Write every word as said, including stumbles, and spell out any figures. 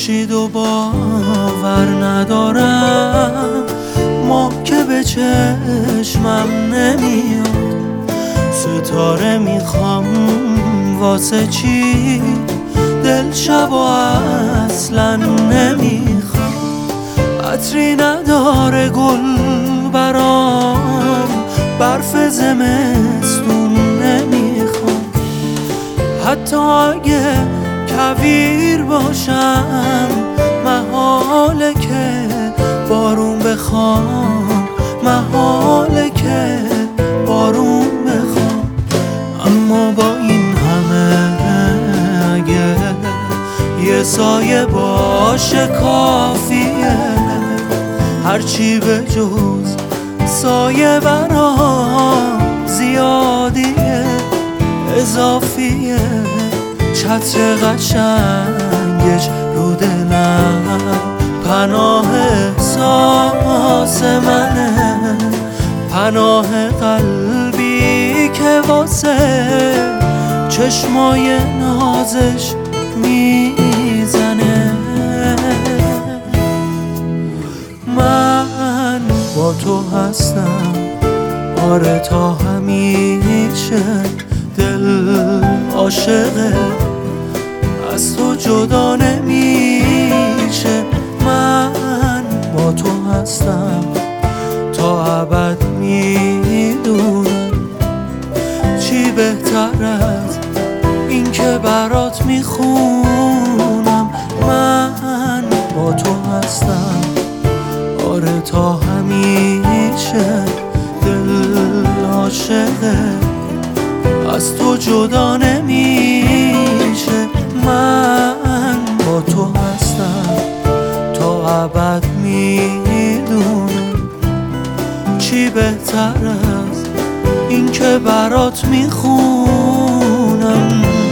خورشید و باور ندارم، ما که به چشمم نمیاد. ستاره میخوام واسه چی؟ دل شب و اصلا نمیخوام. عطری نداره گل برام، برف زمستون نمیخوام. حتی اگه کویر باشم، محاله که بارون بخوام، محاله که بارون بخوام. اما با این همه اگه یه سایه باشه کافیه، هرچی به جز سایه برام زیادیه، اضافیه. چتر قشنگش رو دلم پناه احساس منه، پناه قلبی که واسه چشمای نازش میزنه. من با تو هستم، آره تا همیشه. دل عاشقه، از تو جدا نمیشه. من با تو هستم تا ابد، میدونم چی بهتر از این که برات میخونم. من با تو هستم، آره تا همیشه. دل عاشقه، از تو جدا نمیشه. من با تو هستم تا ابد، میدونم چی بهتر از این که برات میخونم.